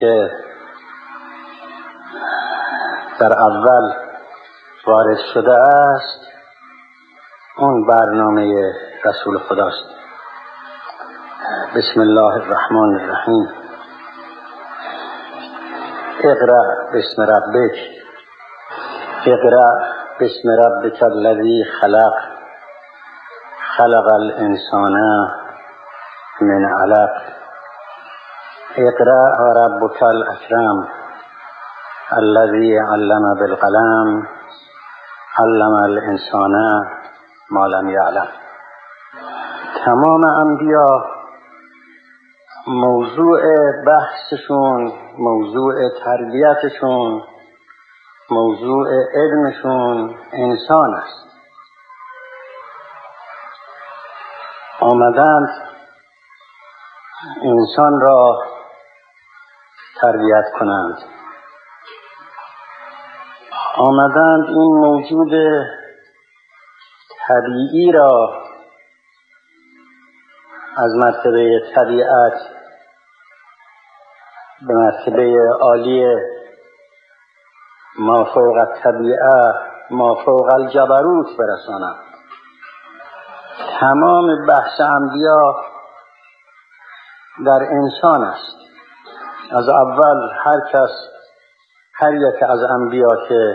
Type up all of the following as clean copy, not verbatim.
که در اول وارد شده است اون برنامه رسول خداست. بسم الله الرحمن الرحیم. اقرأ باسم ربک، اقرأ باسم ربک الذی خلق، خلق الانسان من علق، اقرأ و ربک الاکرم الذی علم بالقلم علم الانسان ما لم یعلم. تمام انبیا موضوع بحثشون، موضوع تربیتشون، موضوع علمشون انسان است. آمدند انسان را تربیت کنند، آمدند این موجود طبیعی را از مرتبه طبیعت به مرتبه عالی ما فوق الطبیعه، ما فوق الجبروت برسانند. تمام بحث انبیا در انسان است. از اول هر یک از انبیا که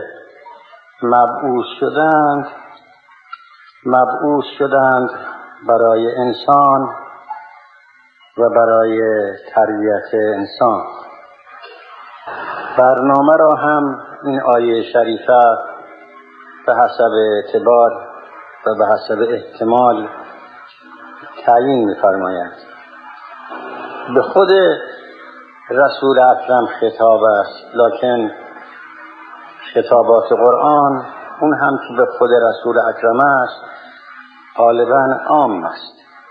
مبعوث شدند برای انسان و برای تربیت انسان. برنامه را هم این آیه شریفه به حسب اعتبار و به حسب احتمال تعیین می‌فرماید. به خود رسول اکرم خطاب است، لکن خطابات قرآن اون هم که به خود رسول اکرم است غالباً عام است.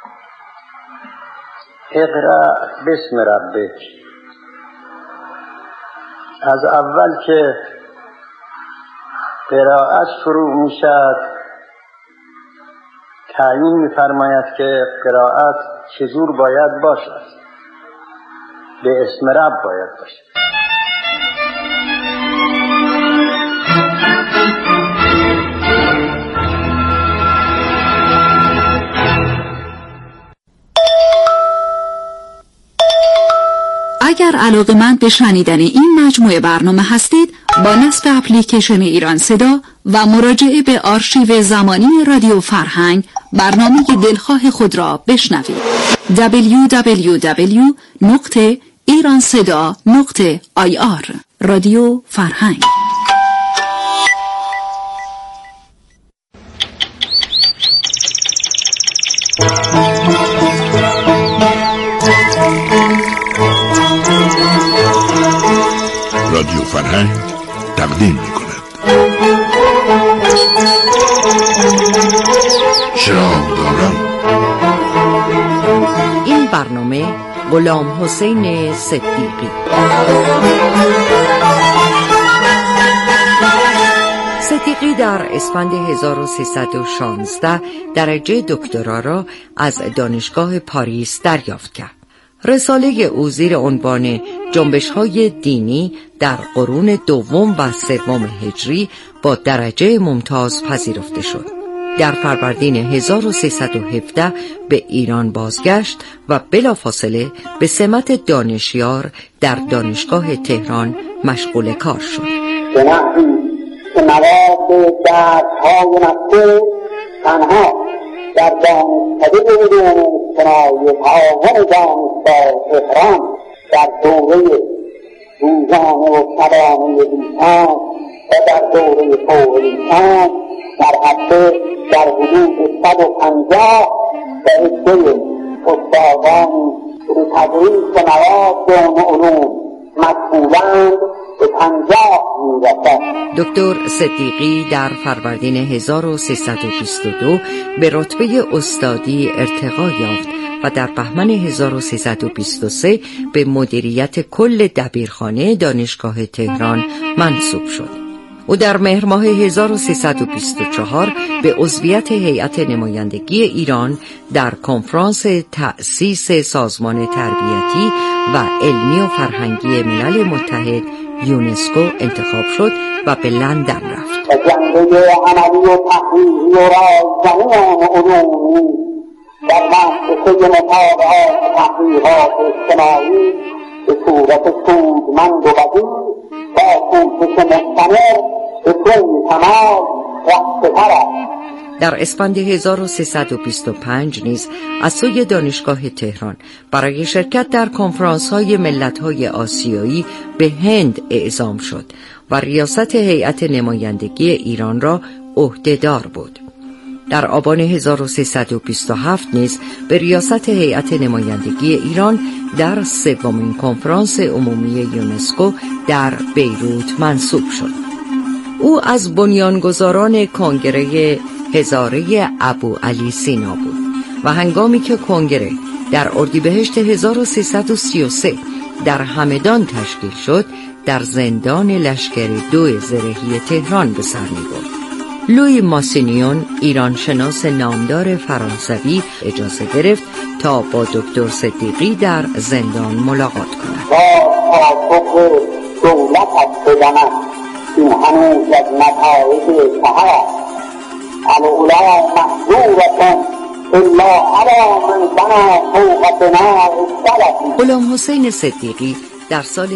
اقرأ باسم ربک. از اول که قرائت شروع می شد تعیین می فرماید که قرائت چجور باید باشد. به اسم رب باید باشد. اگر علاقه‌مند به شنیدن این مجموعه برنامه هستید، با نصب اپلیکیشن ایران صدا و مراجعه به آرشیو زمانی رادیو فرهنگ برنامه دلخواه خود را بشنوید. www.iranseda.ir رادیو فرهنگ. رادیو فرهنگ تقدیم می‌کند چراغداران. این برنامه غلام حسین صدیقی. صدیقی در اسفند 1316 درجه دکترا را از دانشگاه پاریس دریافت کرد. رساله او زیر عنوان جنبش‌های دینی در قرون دوم و سوم هجری با درجه ممتاز پذیرفته شد. در فروردین 1317 به ایران بازگشت و بلافاصله به سمت دانشیار در دانشگاه تهران مشغول کار شد. به نحوی که مواد درس‌های مذکور تنها در دانشکده علوم اجتماعی تعاون دانشگاه تهران در دوره روزانه و شبانه لیسانس و در دوره فوق لیسانس در هفته در حدود 150 به عده استادانی که به تدریس مواد علوم مسئولند به 50 می‌رسد. دکتر صدیقی در فروردین 1322 به رتبه استادی ارتقا یافت و در بهمن 1323 به مدیریت کل دبیرخانه دانشگاه تهران منصوب شد. او در مهر ماه 1324 به عضویت هیئت نمایندگی ایران در کنفرانس تأسیس سازمان تربیتی و علمی و فرهنگی ملل متحد یونسکو انتخاب شد و به لندن رفت. جنبه عملی و تحریری و رازدهی علومی در مؤسسه مطالعات و تحقیقات اجتماعی به صورت سودمند و بدیع با کوشش مستمر به سوی کمال رفته‌تر است. در اسفند 1325 نیز از سوی دانشگاه تهران برای شرکت در کنفرانس‌های ملت‌های آسیایی به هند اعزام شد و ریاست هیئت نمایندگی ایران را عهده‌دار بود. در آبان 1327 نیز به ریاست هیئت نمایندگی ایران در سومین کنفرانس عمومی یونسکو در بیروت منصوب شد. او از بنیانگذاران کنگره هزاره ابوعلی سینا بود و هنگامی که کنگره در اردیبهشت 1333 در همدان تشکیل شد، در زندان لشکر 2 زرهی تهران به سر می‌برد. لوی ماسینیون، ایرانشناس نامدار فرانسوی، اجازه گرفت تا با دکتر صدیقی در زندان ملاقات کند. پاسخ دولت از بدنم این هنوز از نتایج سهر است. الأولا محضورتون الا علی من بنا فوق بناء السلف. غلام حسین صدیقی در سال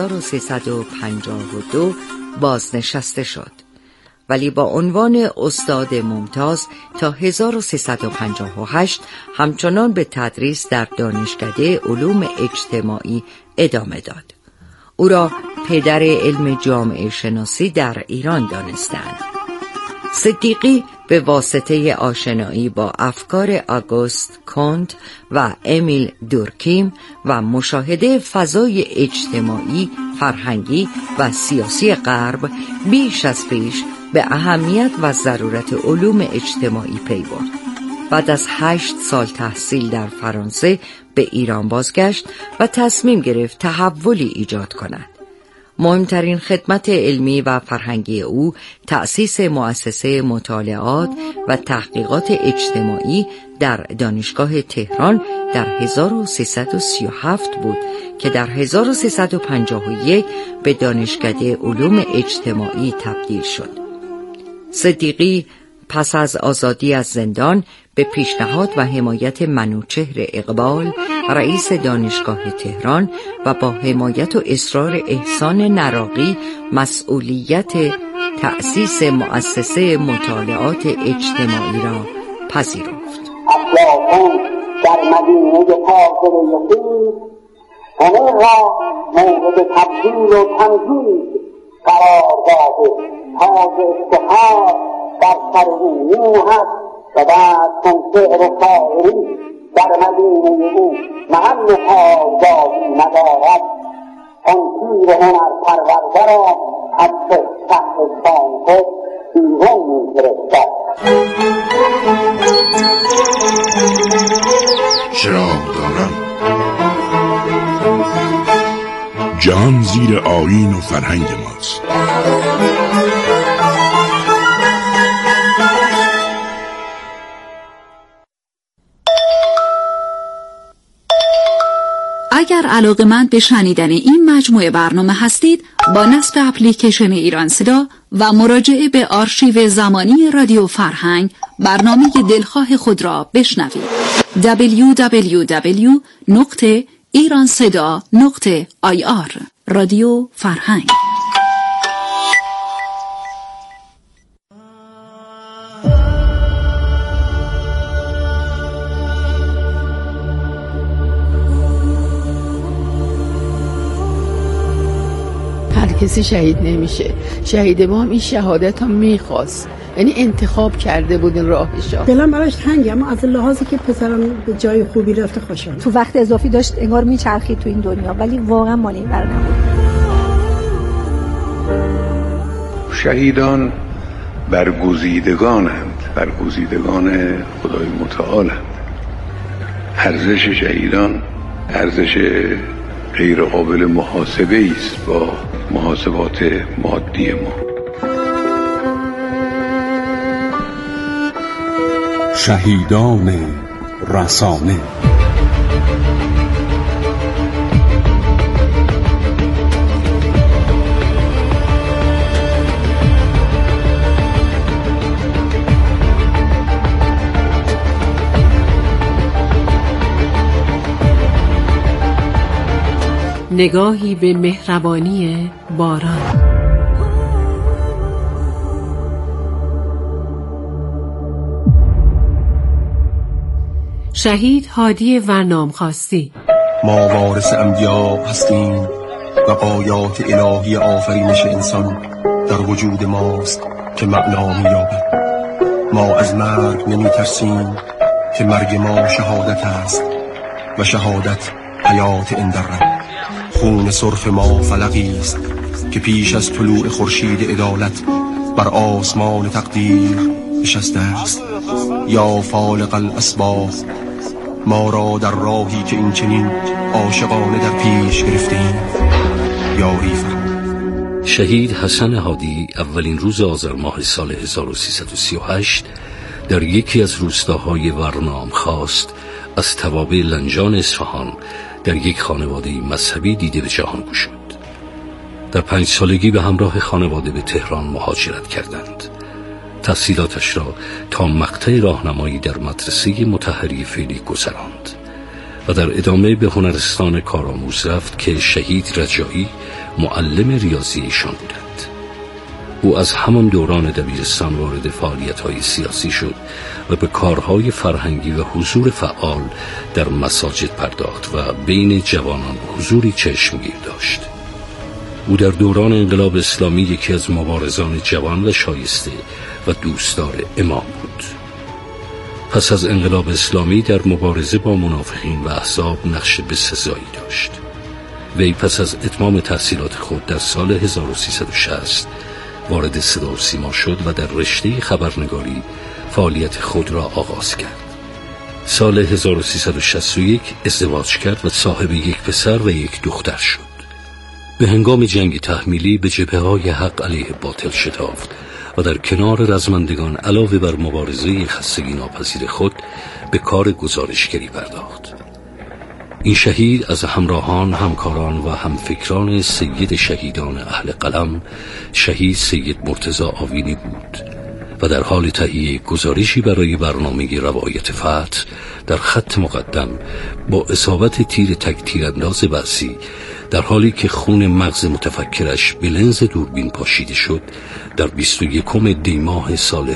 1352 بازنشسته شد، ولی با عنوان استاد ممتاز تا 1358 همچنان به تدریس در دانشکده علوم اجتماعی ادامه داد. او را پدر علم جامعه شناسی در ایران دانستند. صدیقی به واسطه آشنایی با افکار آگوست کونت و امیل دورکیم و مشاهده فضای اجتماعی، فرهنگی و سیاسی غرب بیش از پیش به اهمیت و ضرورت علوم اجتماعی پی برد. بعد از 8 سال تحصیل در فرانسه به ایران بازگشت و تصمیم گرفت تحولی ایجاد کند. مهمترین خدمت علمی و فرهنگی او تأسیس مؤسسه مطالعات و تحقیقات اجتماعی در دانشگاه تهران در 1337 بود که در 1351 به دانشکده علوم اجتماعی تبدیل شد. صدیقی پس از آزادی از زندان به پیشنهاد و حمایت منوچهر اقبال رئیس دانشگاه تهران و با حمایت و اصرار احسان نراقی مسئولیت تأسیس مؤسسه مطالعات اجتماعی را پذیرفت. افلاطون در مدینه فاضل یقین همه را مورد تبدیل و تمجید قرار داده، تاج افتخار در سر او می‌نهد و بعد چون شعر و شاعری در مدینه او محل پایداری ندارد، آن پیر هنر پرورده را از شهرستان خود بیرون می‌فرستد. چراغ دارم جهان زیر آیین و فرهنگ ماست. اگر علاقه‌مند به شنیدن این مجموعه برنامه هستید، با نصب اپلیکیشن ایران صدا و مراجعه به آرشیو زمانی رادیو فرهنگ برنامه دلخواه خود را بشنوید. www.iranseda.ir رادیو فرهنگ. کسی شهید نمیشه. شهید ما هم این شهادت هم میخواست، یعنی انتخاب کرده بود این راهشو. دلم براش تنگه، اما از لحاظی که پسرم به جای خوبی رفته خوشحالم. تو وقت اضافی داشت انگار میچرخید تو این دنیا، ولی واقعا مال این بر نبود. شهیدان برگزیدگانند، برگزیدگان خدای متعالند. ارزش شهیدان ارزش غیر قابل محاسبه است با محاسبات مادی ما. شهیدان رسانه. نگاهی به مهربانی باران. شهید هادی ورنامخواستی. ما وارث انبیا هستیم و آیات الهی آفرینش انسان در وجود ماست که معنا می‌یابد. ما از مرگ نمی ترسیم که مرگ ما شهادت است و شهادت حیات اندرد. خون سرخ ما فلقی است که پیش از طلوع خورشید عدالت بر آسمان تقدیر نشسته است. یا فالق الاسباب، ما را در راهی که این چنین عاشقانه در پیش گرفتیم یاری فرما. شهید حسن هادی اولین روز آذر ماه سال 1338 در یکی از روستاهای ورنامخواست از توابع لنجان اصفهان در یک خانواده مذهبی دیده به جهان گشود. در 5 سالگی به همراه خانواده به تهران مهاجرت کردند. تحصیلاتش را تا مقطع راهنمایی در مدرسه مطهری فعلی گذراند و در ادامه به هنرستان کارآموز رفت که شهید رجایی معلم ریاضی ایشان بودند. او از همان دوران دبیرستان وارد فعالیت‌های سیاسی شد و به کارهای فرهنگی و حضور فعال در مساجد پرداخت و بین جوانان حضوری چشمگیر داشت. او در دوران انقلاب اسلامی یکی از مبارزان جوان و شایسته و دوستدار امام بود. پس از انقلاب اسلامی در مبارزه با منافقین و احزاب نقش بسزایی داشت. وی پس از اتمام تحصیلات خود در سال 1360 وارد صدا و سیما شد و در رشته خبرنگاری فعالیت خود را آغاز کرد. سال 1361 ازدواج کرد و صاحب یک پسر و یک دختر شد. به هنگام جنگ تحمیلی به جبهه‌های حق علیه باطل شتافت و در کنار رزمندگان علاوه بر مبارزه خستگی ناپذیر خود به کار گزارشگری پرداخت. این شهید از همراهان، همکاران و همفکران سید شهیدان اهل قلم شهید سید مرتضی آوینی بود و در حال تهیه گزارشی برای برنامه روایت فتح در خط مقدم با اصابت تیر تک تیرانداز بعثی در حالی که خون مغز متفکرش به لنز دوربین پاشیده شد در 21 دی ماه سال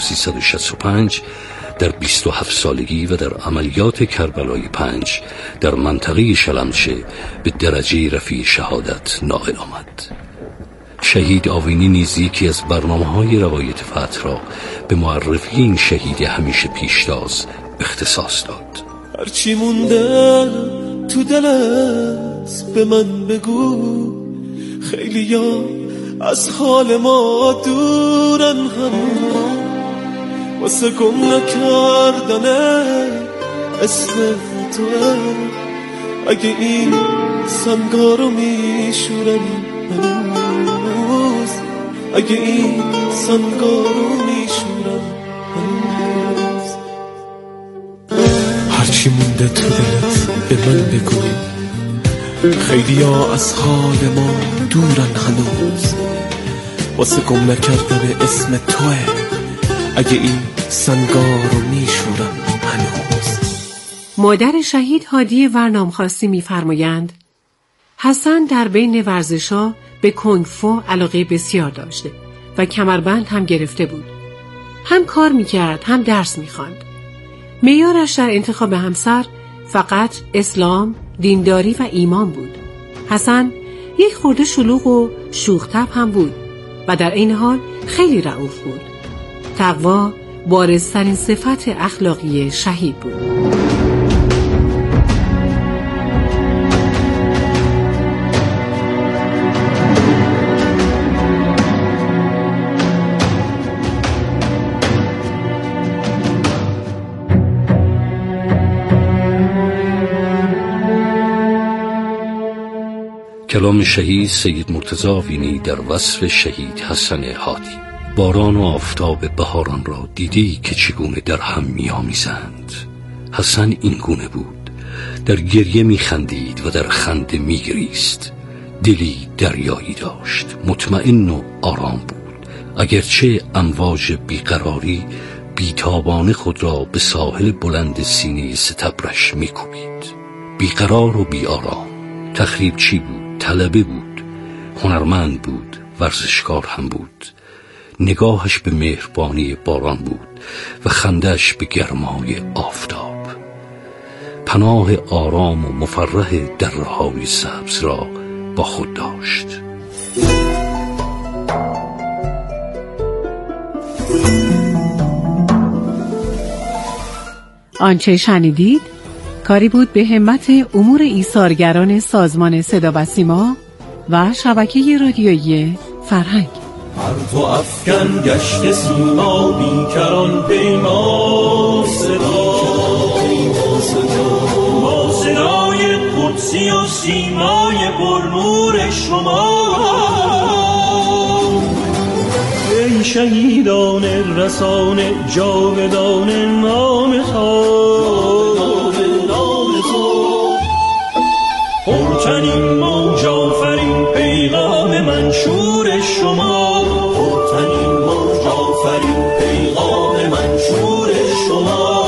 1365 در 27 سالگی و در عملیات کربلای 5 در منطقه شلمچه به درجه رفیع شهادت نائل آمد. شهید آوینی نیز یکی از برنامه‌های روایت فتح را به معرفی این شهید همیشه پیشتاز اختصاص داد. هرچی مونده تو دلت به من بگو، خیلی یا از حال ما دورن همون، واسه گم نکردن اسم توه، اگه این سنگارو میشورن هنوز، اگه این سنگارو میشورن هنوز. هرچی مونده تو دلت به من بگو، خیلی ها از حال ما دورن هنوز، واسه گم نکردن اسم توه، اگه این سنگارو میشورن هنوز. مادر شهید هادی ورنامخواستی می‌فرمایند حسن در بین ورزش‌ها به کنگ فو علاقه بسیار داشته و کمربند هم گرفته بود. هم کار می‌کرد هم درس می‌خواند. معیارش در انتخاب همسر فقط اسلام، دینداری و ایمان بود. حسن یک خورده شلوغ و شوخ‌طبع هم بود و در این حال خیلی رئوف بود. تقوا بارزترین صفت اخلاقی شهید بود. کلام شهید سید مرتضی آوینی در وصف شهید حسن هادی. باران و آفتاب بهاران را دیدی که چگونه در هم می‌آمیزند. حسن این گونه بود، در گریه می‌خندید و در خنده می‌گریست. دلی دریایی داشت، مطمئن و آرام بود، اگرچه امواج بیقراری بیتابانه خود را به ساحل بلند سینه ستبرش می‌کوبید. بیقرار و بی‌آرام. تخریبچی بود، طلبه بود، هنرمند بود، ورزشکار هم بود. نگاهش به مهربانی باران بود و خنده‌اش به گرمای آفتاب. پناه آرام و مفرح دره‌های سبز را با خود داشت. آنچه شنیدید کاری بود به همت امور ایثارگران سازمان صدا و سیما و شبکه رادیویی فرهنگ. پرتو افکن گشت سیما بیکران پیما صدا، با صدای قدسی و سیمای پرنور شما. ای شهیدان رسانه جاودان نام تو، پرتنین موج آفرین پیغام منشور شما، پرتنین موج آفرین پیغام منشور شما.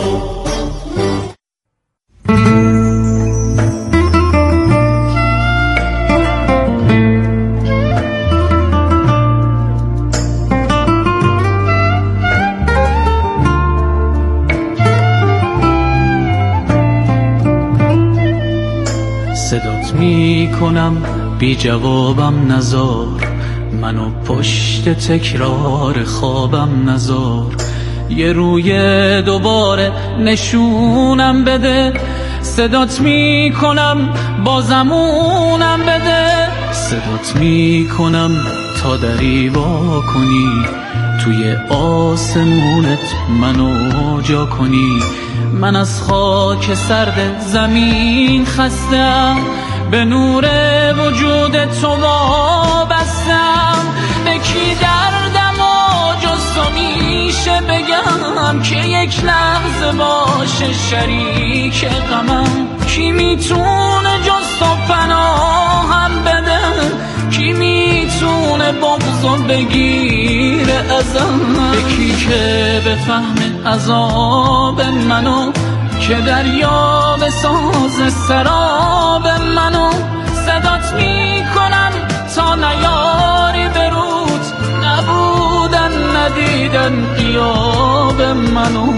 صدات می کنم بی جوابم نزار، منو پشت تکرار خوابم نزار. یه روی دوباره نشونم بده، صدات می کنم بازمونم بده. صدات می کنم تا دری وا کنی، توی آسمونت منو جا کنی. من از خاک سرد زمین خستم، به نور وجود تو وابستم. به کی دردم و جز تو میشه بگم که یک لحظه باشه شریک غمم؟ کی میتونه جز تو پناهم بده؟ کی میتونه بغضو بگیره ازم؟ به کی که بفهمه عذاب منو، که دریا بساز سراب منو. صدات میکنم تا نیاری برود، نبودن ندیدن غیاب منو.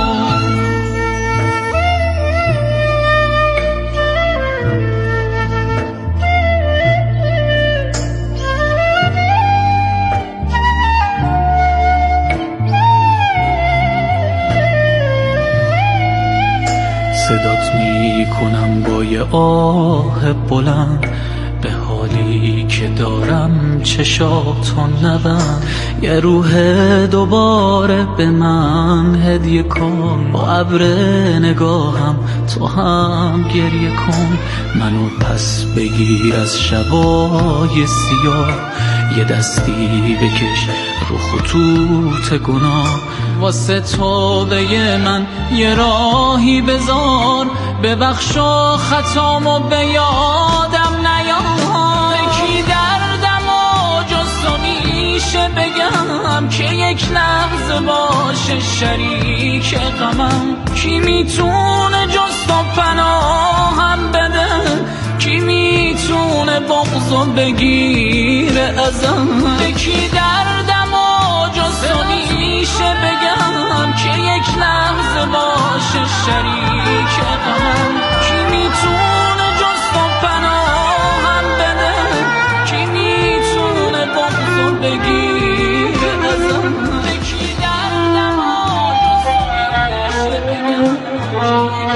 صدات می کنم با یه آه بلند، به حالی که دارم چشاتو نبند. یه روح دوباره به من هدیه کن، با ابر نگاهم تو هم گریه کن. منو پس بگیر از شبای سیاه، یه دستی بکش رو خطوط گناه. واسه توبه من یه راهی بذار، ببخشا خطامو به یادم نیار. کی دردم و جز تو میشه بگم که یک لحظه باشه شریک غمم؟ کی میتونه جز تو پناهم بده؟ کی میتونه بغضو بگیره ازم؟ به کی دردم و جز تو میشه بگم که یک لحظه باشه شریک غمم؟ کی میتونه جز تو پناهم بده؟ کی میتونه بغضو بگیره ازم؟ به کی دردم و جز تو میشه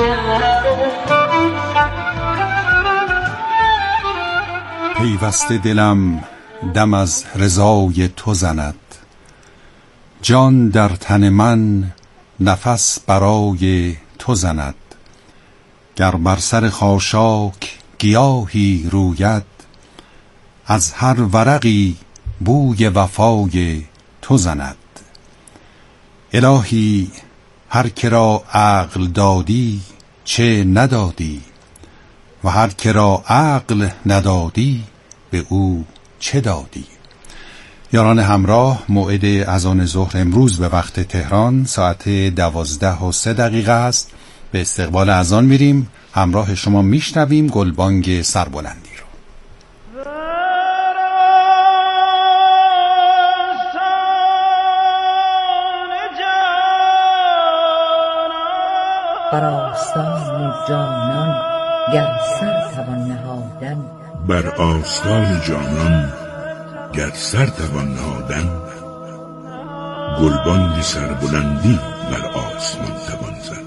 بگم؟ پیوسته دلم دم از رضای تو زند، جان در تن من نفس برای تو زند. گر بر سر خاشاک گیاهی روید، از هر ورقی بوی وفای تو زند. الهی هر که را عقل دادی چه ندادی، و هر که را عقل ندادی به او چه دادی. یاران همراه، موعد اذان ظهر امروز به وقت تهران ساعت 12:03 است. به استقبال اذان میریم. همراه شما میشنویم گلبانگ سربلندی رو. بر آستان جانان گر سر توان نهادن، بر آستان جانان گر سر توان نهادن، گلبانگ سربلندی بر آسمان توان زد.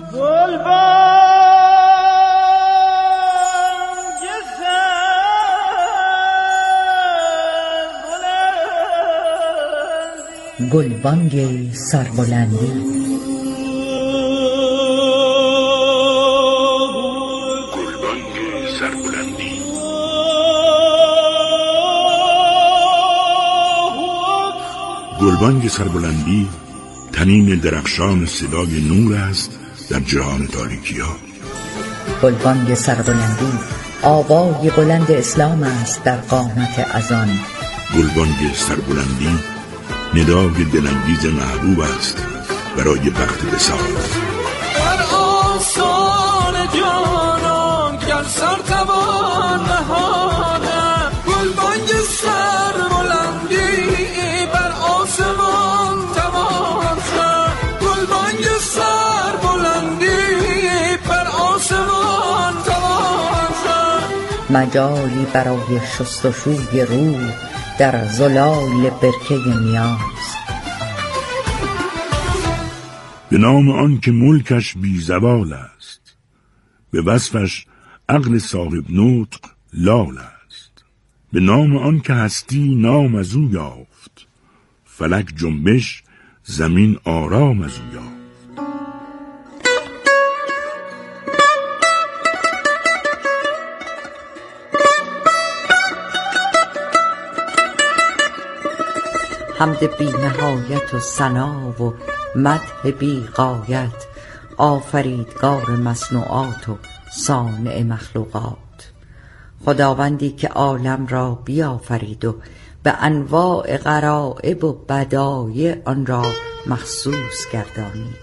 گلبانگ سربلندی. گلبانگ سربلندی تنین درخشان صدای نور است در جهان تاریکی ها. گلبانگ سربلندی آوای بلند اسلام است در قامت اذان. گلبانگ سربلندی ندای دلانگیز محبوب است برای وقت وصال. بر آسمان جانان گر سر توان نهادن، گلبانگ سربلندی بر آسمان توان زد. گلبانگ سربلندی بر آسمان توان زد. مجالی برای شستشوی روح در زلال برکه نیاز. به نام آن که ملکش بی زوال است، به وصفش عقل صاحب نطق لال است. به نام آن که هستی نام از او یافت، فلک جنبش زمین آرام از او یافت. حمد بی نهایت و ثنا و مدح بی غایت، آفریدگار مصنوعات و صانع مخلوقات. خداوندی که عالم را بیافرید و به انواع غرایب و بدایع آن را مخصوص گردانید.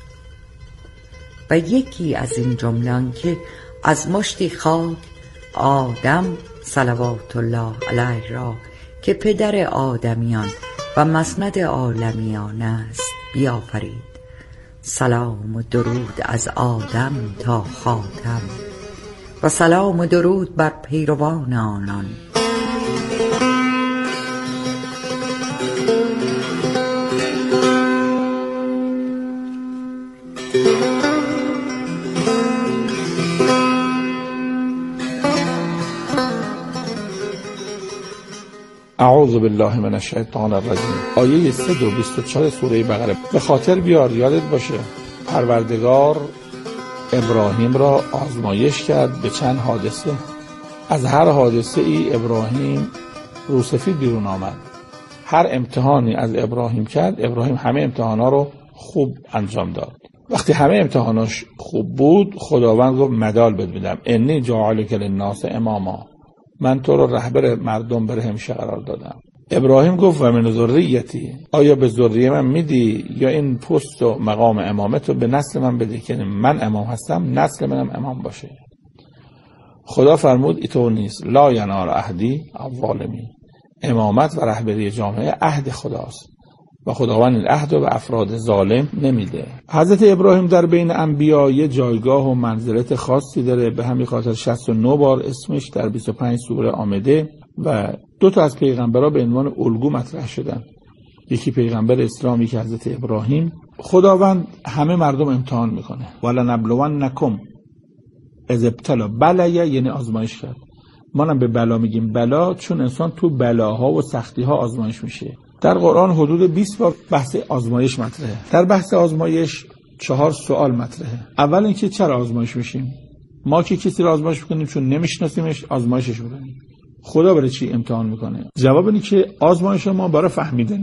و یکی از این جملان که از مشتی خاک آدم صلوات الله علیه را که پدر آدمیان و مسند عالمیان است بیافرید. سلام و درود از آدم تا خاتم و سلام و درود بر پیروان آنان. اعوذ بالله من الشیطان الرجیم. آیه 124 سوره بقره. به خاطر بیار، یادت باشه پروردگار ابراهیم را آزمایش کرد به چند حادثه. از هر حادثه ای ابراهیم روسفید بیرون آمد. هر امتحانی از ابراهیم کرد، ابراهیم همه امتحانا رو خوب انجام داد. وقتی همه امتحاناش خوب بود، خداوند گفت مدال بهت میدم، انی جاعلک للناس اماما، من تو رو رهبر مردم بر همیشه قرار دادم. ابراهیم گفت و من ذریتی، آیا به ذریه من میدی یا این پست و مقام امامت رو به نسل من بده که من امام هستم، نسل منم امام باشه. خدا فرمود ایتو نیست، لا ینال عهدی الظالمین. امامت و رهبری جامعه عهد خداست و خداوند این عهد رو به افراد ظالم نمیده. حضرت ابراهیم در بین انبیا یه جایگاه و منزلت خاصی داره، به همین خاطر 69 بار اسمش در 25 سوره آمده و 2 از پیغمبرها به عنوان الگو مطرح شدن. یکی پیغمبر اسلامی که حضرت ابراهیم. خداوند همه مردم امتحان میکنه. ولنبلونکم اذ ابتلا، بلا یعنی آزمایش کرد. ما هم به بلا میگیم بلا چون انسان تو بلاها و سختیها آزمایش میشه. در قرآن حدود 20 بار بحث آزمایش مطرحه. در بحث آزمایش 4 سوال مطرحه. اول اینکه چرا آزمایش میشیم؟ ما که کسی رو آزمایش میکنیم چون نمیشناسیمش آزمایشش میکنیم. خدا برای چی امتحان میکنه؟ جواب اینه که آزمایش ما برای فهمیدنه.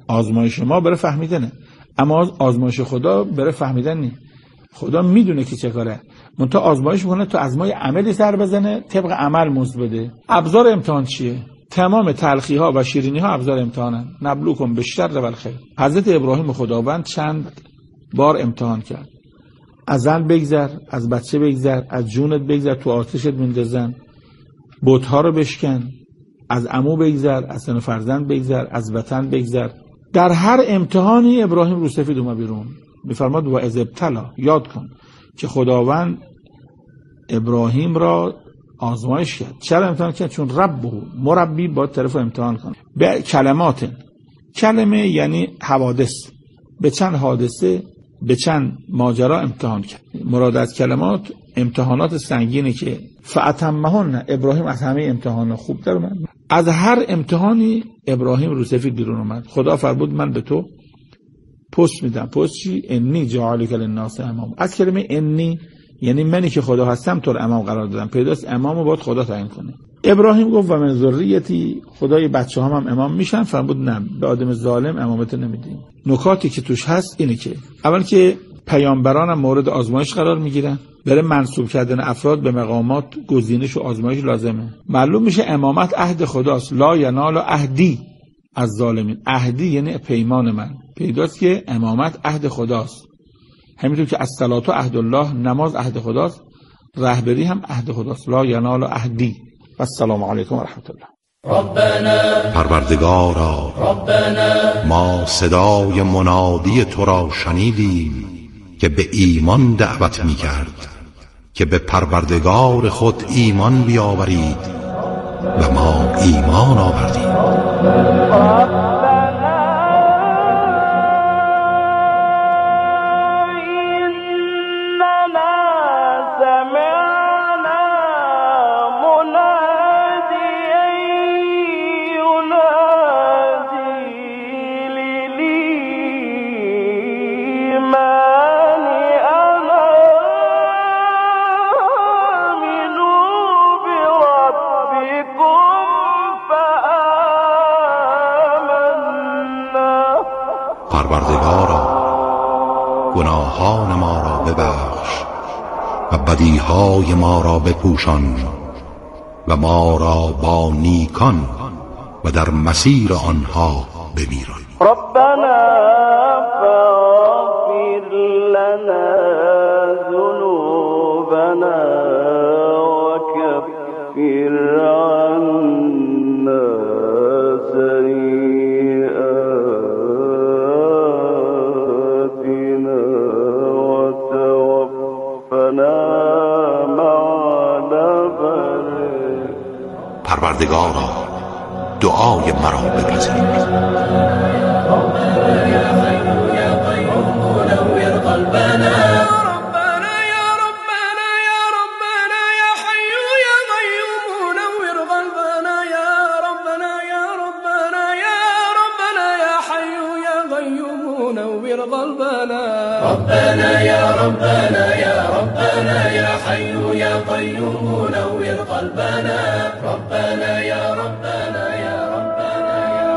آزمایش ما برای فهمیدنه، اما آزمایش خدا برای فهمیدن نیست. خدا میدونه که چه کاره، منتها آزمایش میکنه تو از ما عملی سر بزنه، طبق عمل مزد بده. ابزار امتحان چیه؟ تمام تلخی ها و شیرینی ها ابزار امتحانن. نبلوکم بالشر و الخیر. حضرت ابراهیم خداوند چند بار امتحان کرد. از زن بگذر، از بچه بگذر، از جونت بگذر، تو آتشت میندازن، بت‌ها رو بشکن، از عمو بگذر، از سن فرزند بگذر، از وطن بگذر. در هر امتحانی ابراهیم رو سفید اومد بیرون. میفرماد و اذ ابتلا، یاد کن که خداوند ابراهیم را آزمایش کرد. چرا امتحان کرد؟ چون رب مربی با طرف امتحان کنه. به کلمات، کلمه یعنی حوادث، به چند حادثه، به چند ماجرا امتحان کرد. مراد از کلمات امتحانات سنگینه که فاتمهن، ابراهیم از همه امتحان خوب در اومد. از هر امتحانی ابراهیم رو سفید بیرون اومد. خدا فرمود من به تو پست میدم. پست چی؟ انی جعلک للناس امام. از کلمه انی یعنی منی که خدا هستم تو رو امام قرار دادم. پیداست امامو باید خدا تعیین کنه. ابراهیم گفت و من ذریتی، خدای بچه‌هام هم امام میشن. فرمود نه، به آدم ظالم امامت نمیدیم. نکاتی که توش هست اینه که اول که پیامبران هم مورد آزمایش قرار میگیرن. برای منصوب کردن افراد به مقامات گزینش و آزمایش لازمه. معلوم میشه امامت عهد خداست. لا ینال عهدی از ظالمین. عهدی یعنی پیمان من. پیداست که امامت عهد خداست. همینطور که الصلاة عهد الله، نماز عهد خداست، رهبری هم عهد خداست. لا ینال عهدی. و السلام علیکم و رحمت الله. پروردگارا، ما صدای منادی تو را شنیدیم که به ایمان دعوت می کرد که به پروردگار خود ایمان بیاورید و ما ایمان آوردیم. پروردگارا، گناهان ما را ببخش و بدیهای ما را بپوشان و ما را با نیکان و در مسیر آنها بمیران. ربنا فاغفر لنا ذنوبنا وكفر عنا سيئاتنا وتوفنا مع الأبرار. پروردگارا، دعای مرا بپذیر. ربنا يا ربنا يا ربنا يا حي يا قيوم نور قلبنا. ربنا يا ربنا يا ربنا يا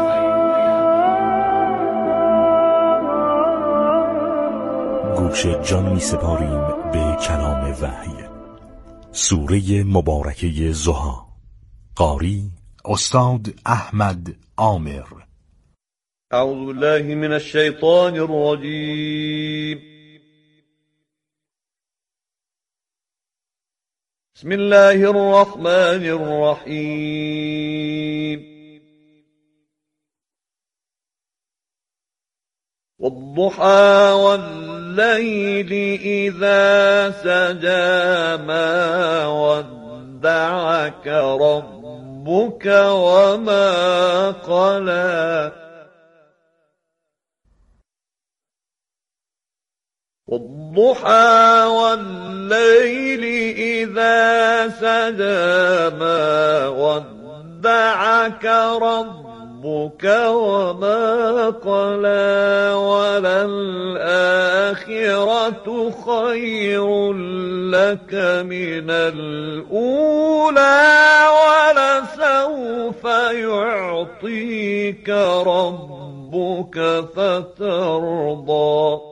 حي. گوش جان می سپاریم به کلام وحی. سوره مبارکه ضحی. قاری استاد احمد عامر. اعوذ بالله من الشیطان الرجیم. بسم الله الرحمن الرحیم. والضحى والليل إذا سجى ما ودعك ربك وما قلى. والضحى والليل إذا سجى ما ودعك ربك وما قلى. وللآخرة خير لك من الأولى ولسوف يعطيك ربك ربك فترضى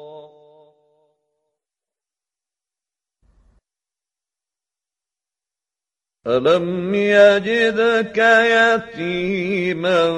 ألم يجدك يتيما